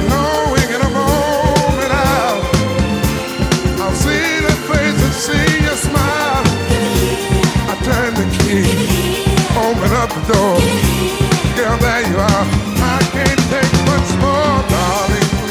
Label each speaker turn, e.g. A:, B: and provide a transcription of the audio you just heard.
A: knowing in a moment I'll see the face and see your smile. I turn the key, open up the door.